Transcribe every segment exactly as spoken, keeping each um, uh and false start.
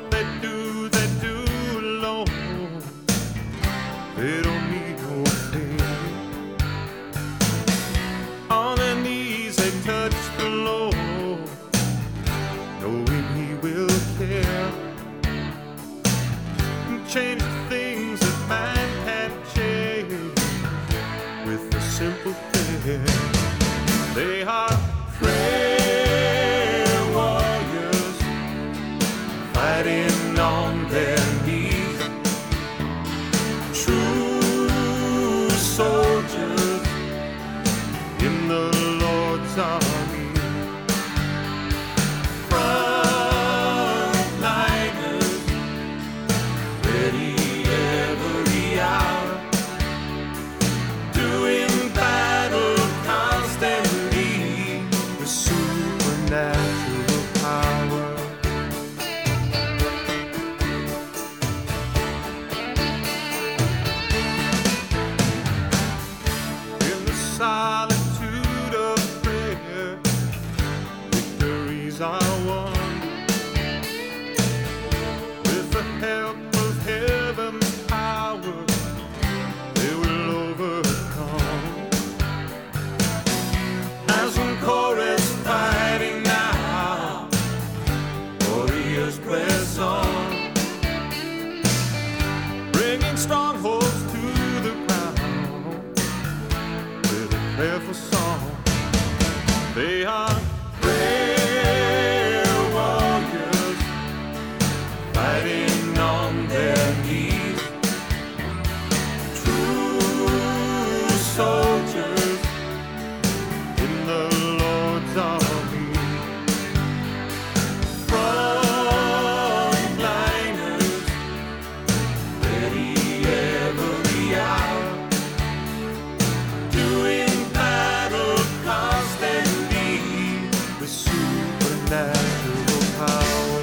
they do, they do alone. They don't need no faith. On their knees they touch the Lord, knowing He will care and change the things that man can't change with a simple prayer. They are prayer warriors fighting on their knees, true soldiers in the Lord's army, frontliners ready every hour, doing battle constantly with supernatural power. In the solitude of prayer, victories are won. With the help of heaven's power, they will overcome. As one chorus fighting now, warriors press on, bringing strongholds to the ground with a prayerful song. They are prayer warriors fighting on their knees, true soldiers in the Lord's army, frontliners ready every hour, doing battle constantly with supernatural power.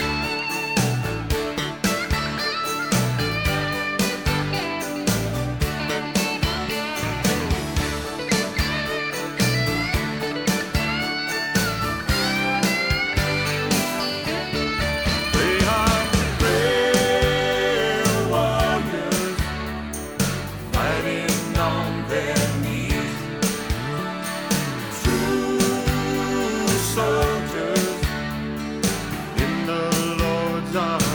They are prayer warriors fighting on their knees, true soldiers in the Lord's army,